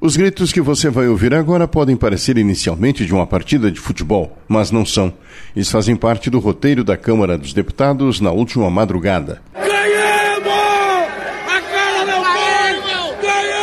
Os gritos que você vai ouvir agora podem parecer inicialmente de uma partida de futebol, mas não são. Eles fazem parte do roteiro da Câmara dos Deputados na última madrugada. Ganhamos! A cara não pode!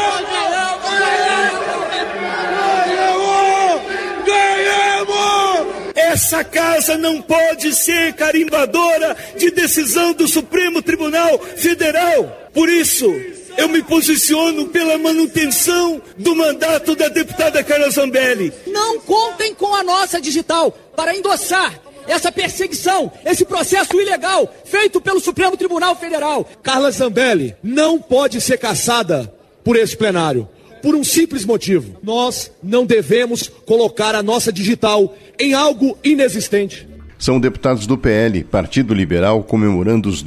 Ganhamos! Essa casa não pode ser carimbadora de decisão do Supremo Tribunal Federal. Por isso, eu me posiciono pela manutenção do mandato da deputada Carla Zambelli. Não contem com a nossa digital para endossar essa perseguição, esse processo ilegal feito pelo Supremo Tribunal Federal. Carla Zambelli não pode ser cassada por esse plenário, por um simples motivo. Nós não devemos colocar a nossa digital em algo inexistente. São deputados do PL, Partido Liberal, comemorando os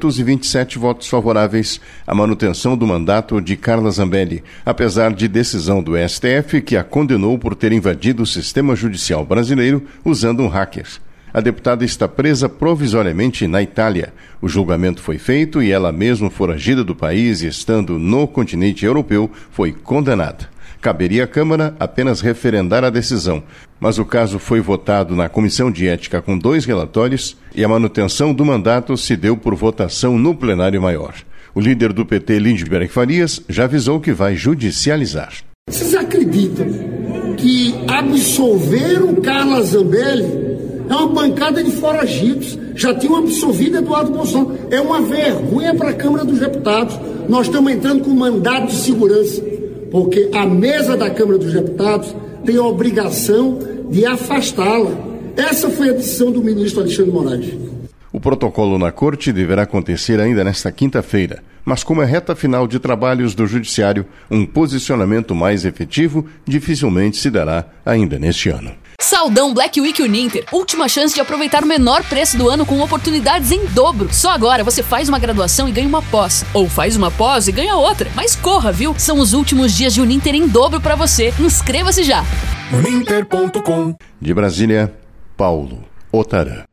227 votos favoráveis à manutenção do mandato de Carla Zambelli, apesar de decisão do STF que a condenou por ter invadido o sistema judicial brasileiro usando um hacker. A deputada está presa provisoriamente na Itália. O julgamento foi feito e ela mesma, foragida do país e estando no continente europeu, foi condenada. Caberia à Câmara apenas referendar a decisão, mas o caso foi votado na Comissão de Ética com 2 relatórios e a manutenção do mandato se deu por votação no plenário maior. O líder do PT, Lindbergh Farias, já avisou que vai judicializar. Vocês acreditam que absolveram Carla Zambelli é uma bancada de foragidos? Já tinham absolvido Eduardo Bolsonaro. É uma vergonha para a Câmara dos Deputados. Nós estamos entrando com mandato de segurança, porque a mesa da Câmara dos Deputados tem a obrigação de afastá-la. Essa foi a decisão do ministro Alexandre de Moraes. O protocolo na Corte deverá acontecer ainda nesta quinta-feira, mas como é reta final de trabalhos do Judiciário, um posicionamento mais efetivo dificilmente se dará ainda neste ano. Saldão Black Week Uninter. Última chance de aproveitar o menor preço do ano com oportunidades em dobro. Só agora você faz uma graduação e ganha uma pós. Ou faz uma pós e ganha outra. Mas corra, viu? São os últimos dias de Uninter em dobro para você. Inscreva-se já. Uninter.com. De Brasília, Paulo Otarã.